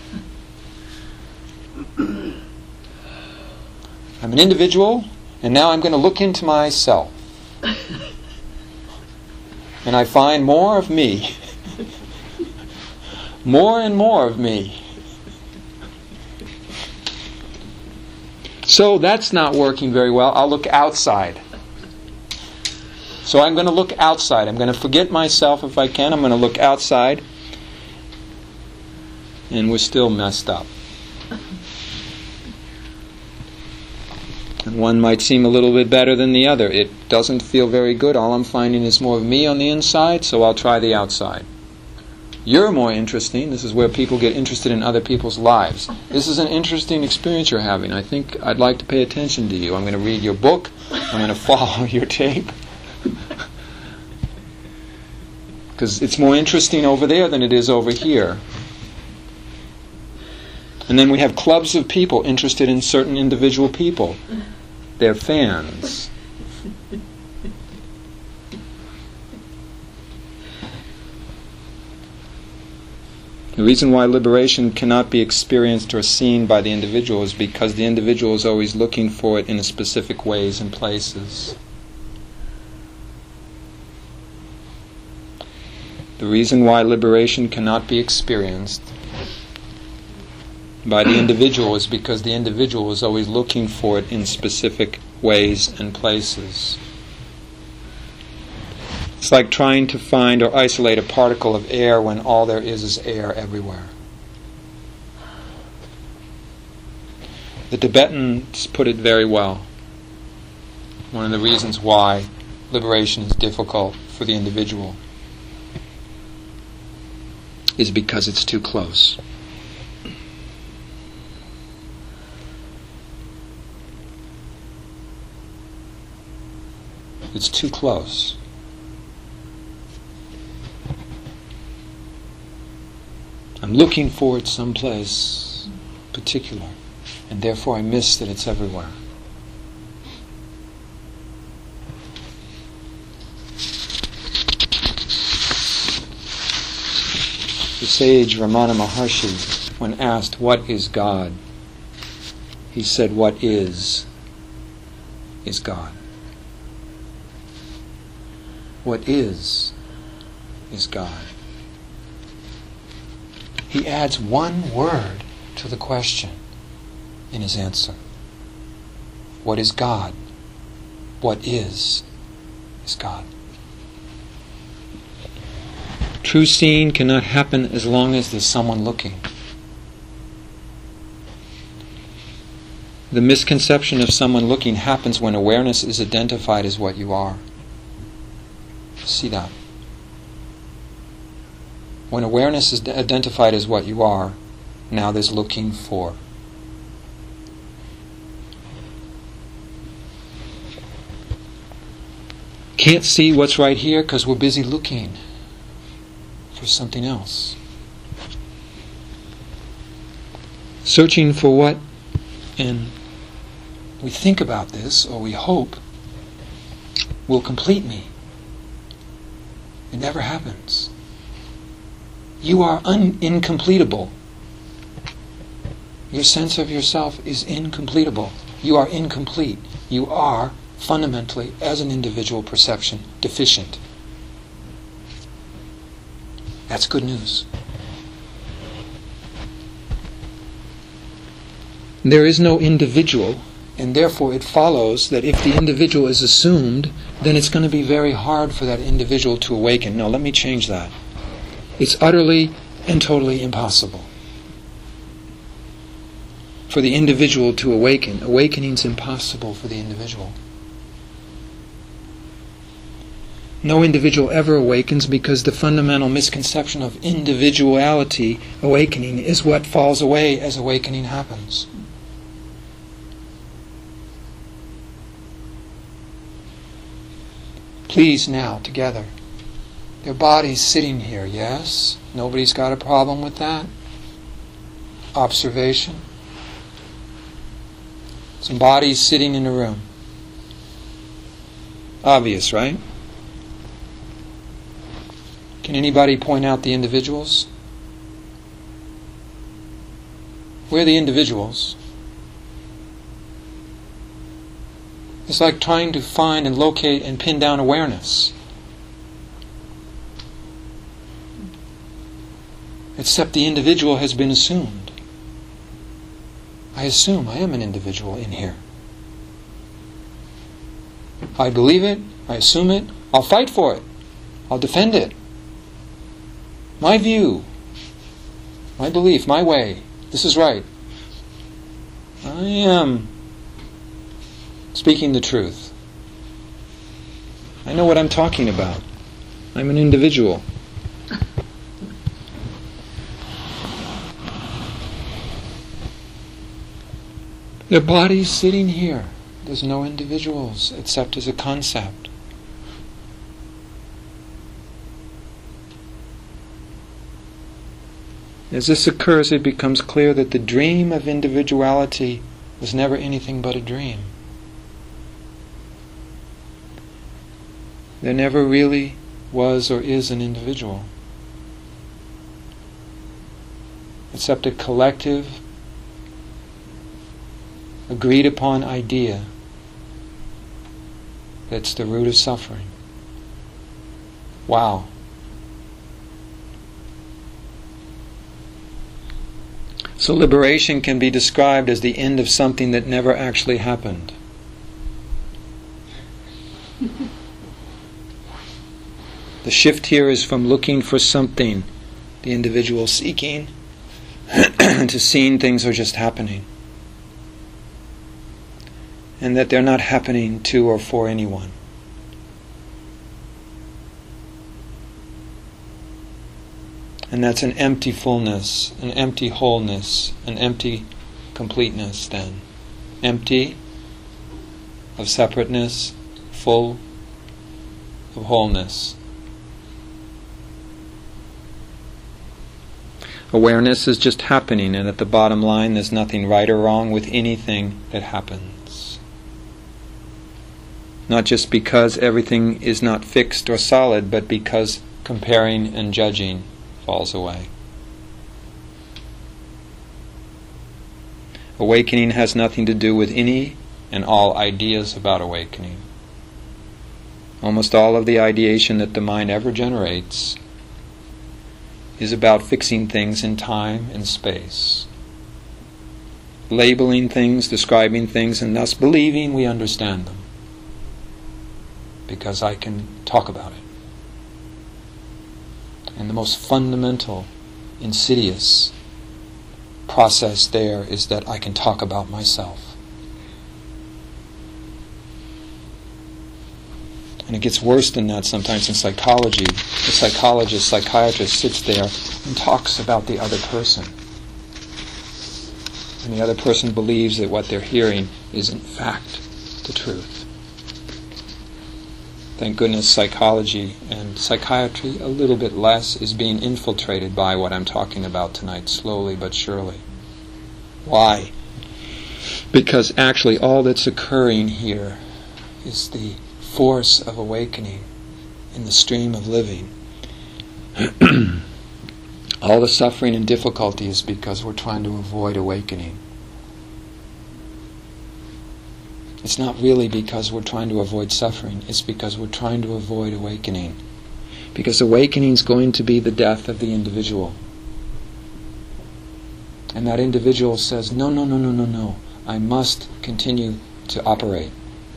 I'm an individual, and now I'm going to look into myself. And I find more of me. More and more of me. So that's not working very well. I'll look outside. So I'm going to look outside. I'm going to forget myself if I can. I'm going to look outside. And we're still messed up. And one might seem a little bit better than the other. It doesn't feel very good. All I'm finding is more of me on the inside, so I'll try the outside. You're more interesting. This is where people get interested in other people's lives. This is an interesting experience you're having. I think I'd like to pay attention to you. I'm going to read your book. I'm going to follow your tape. Because it's more interesting over there than it is over here. And then we have clubs of people interested in certain individual people. They're fans. The reason why liberation cannot be experienced or seen by the individual is because the individual is always looking for it in specific ways and places. The reason why liberation cannot be experienced by the individual is because the individual is always looking for it in specific ways and places. It's like trying to find or isolate a particle of air when all there is is air everywhere. The Tibetans put it very well. One of the reasons why liberation is difficult for the individual is because it's too close. It's too close. I'm I'm looking for it someplace particular, and therefore I miss that it's everywhere. The sage Ramana Maharshi, when asked, "What is God?" he said, "What is, is God." What is, is God. He adds one word to the question in his answer. What is God? What is, is God. True seeing cannot happen as long as there's someone looking. The misconception of someone looking happens when awareness is identified as what you are. See that? When awareness is identified as what you are, now there's looking for. Can't see what's right here because we're busy looking for something else. Searching for what, and we think about this, or we hope, will complete me. It never happens. You are un- incompletable. Your sense of yourself is incompletable. You are incomplete. You are fundamentally, as an individual perception, deficient. That's good news. There is no individual, and therefore it follows that if the individual is assumed, then it's going to be very hard for that individual to awaken. No, let me change that. It's utterly and totally impossible for the individual to awaken. Awakening's impossible for the individual. No individual ever awakens because the fundamental misconception of individuality, awakening, is what falls away as awakening happens. Please now, together. Their bodies sitting here, yes? Nobody's got a problem with that? Observation. Some bodies sitting in a room. Obvious, right? Can anybody point out the individuals? We're the individuals. It's like trying to find and locate and pin down awareness. Except the individual has been assumed. I assume I am an individual in here. I believe it, I assume it, I'll fight for it, I'll defend it. My view, my belief, my way, this is right. I am speaking the truth. I know what I'm talking about. I'm an individual. Their bodies sitting here. There's no individuals except as a concept. As this occurs, it becomes clear that the dream of individuality was never anything but a dream. There never really was or is an individual, except a collective, agreed upon idea that's the root of suffering. Wow. So liberation can be described as the end of something that never actually happened. The shift here is from looking for something, the individual seeking, to seeing things are just happening. And that they're not happening to or for anyone. And that's an empty fullness, an empty wholeness, an empty completeness then. Empty of separateness, full of wholeness. Awareness is just happening, and at the bottom line, there's nothing right or wrong with anything that happens. Not just because everything is not fixed or solid, but because comparing and judging falls away. Awakening has nothing to do with any and all ideas about awakening. Almost all of the ideation that the mind ever generates is about fixing things in time and space, labeling things, describing things, and thus believing we understand them because I can talk about it. And the most fundamental, insidious process there is that I can talk about myself. And it gets worse than that sometimes in psychology. The psychologist, psychiatrist sits there and talks about the other person. And the other person believes that what they're hearing is in fact the truth. Thank goodness psychology and psychiatry, a little bit less, is being infiltrated by what I'm talking about tonight, slowly but surely. Why? Because actually all that's occurring here is the force of awakening in the stream of living. All the suffering and difficulty is because we're trying to avoid awakening. It's not really because we're trying to avoid suffering, it's because we're trying to avoid awakening. Because awakening is going to be the death of the individual. And that individual says, no, no, no, no, no, no, I must continue to operate.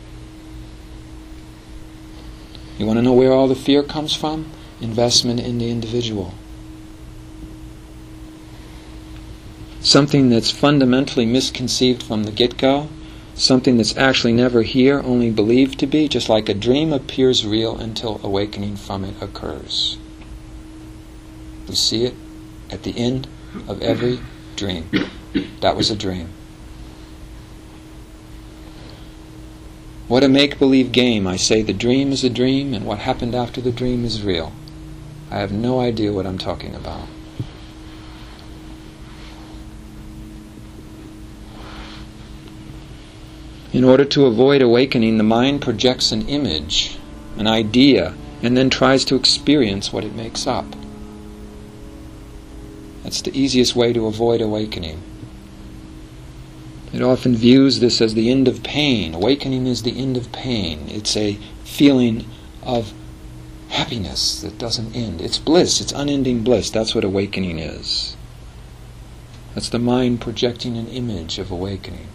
You want to know where all the fear comes from? Investment in the individual. Something that's fundamentally misconceived from the get-go, something that's actually never here, only believed to be, just like a dream appears real until awakening from it occurs. We see it at the end of every dream. That was a dream. What a make-believe game. I say the dream is a dream, and what happened after the dream is real. I have no idea what I'm talking about. In order to avoid awakening, the mind projects an image, an idea, and then tries to experience what it makes up. That's the easiest way to avoid awakening. It often views this as the end of pain. Awakening is the end of pain. It's a feeling of happiness that doesn't end. It's bliss. It's unending bliss. That's what awakening is. That's the mind projecting an image of awakening.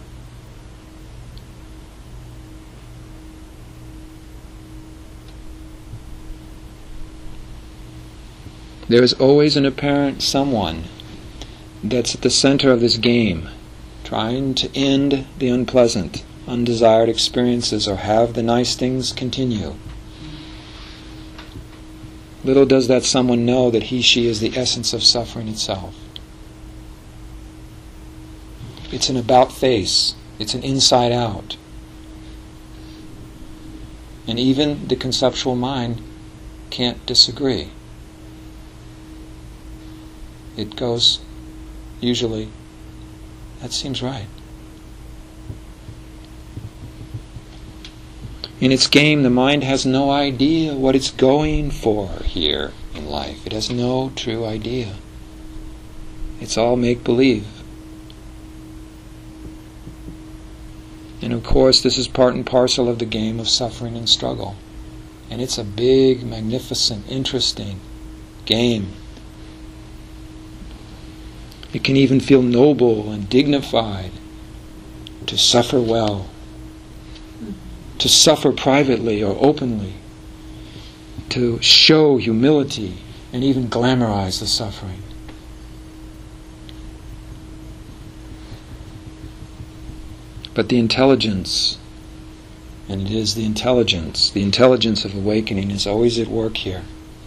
There is always an apparent someone that's at the center of this game, trying to end the unpleasant, undesired experiences or have the nice things continue. Little does that someone know that he, she is the essence of suffering itself. It's an about face. It's an inside out. And even the conceptual mind can't disagree. It goes, usually, that seems right. In its game, the mind has no idea what it's going for here in life. It has no true idea. It's all make-believe. And of course, this is part and parcel of the game of suffering and struggle. And it's a big, magnificent, interesting game. It can even feel noble and dignified to suffer well, to suffer privately or openly, to show humility and even glamorize the suffering. But the intelligence, and it is the intelligence, the intelligence of awakening is always at work here.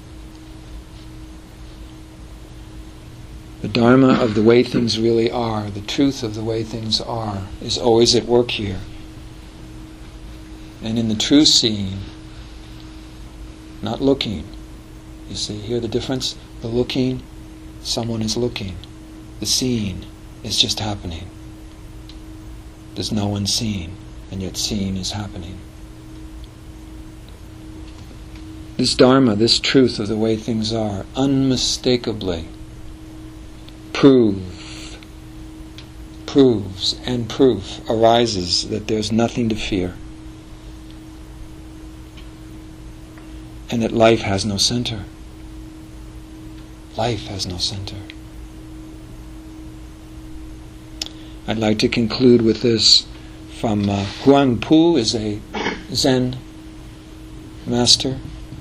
The Dharma of the way things really are, the truth of the way things are, is always at work here. And in the true seeing, not looking, you see, hear the difference? The looking someone is looking. The seeing is just happening. There's no one seeing, and yet seeing is happening. This Dharma, this truth of the way things are, unmistakably prove, proves and proof arises that there's nothing to fear, and that life has no center. Life has no center. I'd like to conclude with this from uh, Huang Pu, is a Zen master.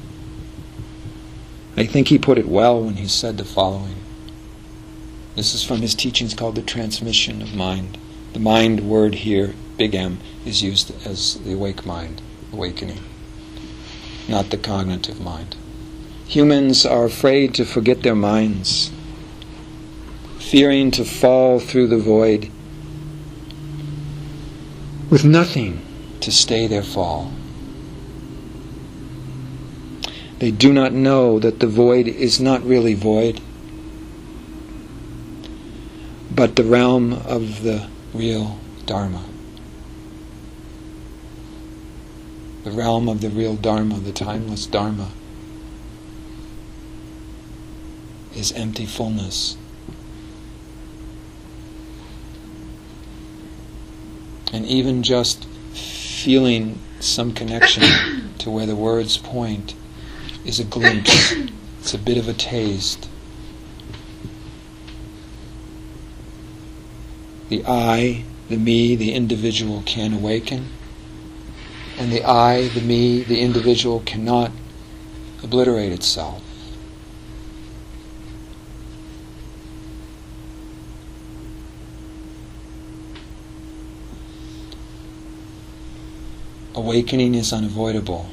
I think he put it well when he said the following. This is from his teachings called The Transmission of Mind. The mind word here, big M, is used as the awake mind, awakening, not the cognitive mind. Humans are afraid to forget their minds, fearing to fall through the void with nothing to stay their fall. They do not know that the void is not really void, but the realm of the real Dharma. The realm of the real Dharma, the timeless Dharma, is empty fullness. And even just feeling some connection to where the words point is a glimpse. It's a bit of a taste. The I, the me, the individual can awaken, and the I, the me, the individual cannot obliterate itself. Awakening is unavoidable.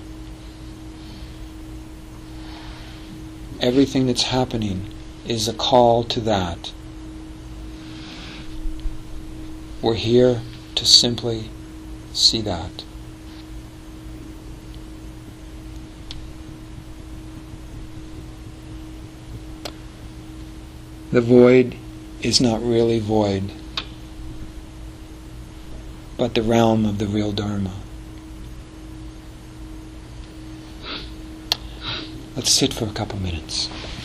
Everything that's happening is a call to that. We're here to simply see that. The void is not really void, but the realm of the real Dharma. Let's sit for a couple minutes.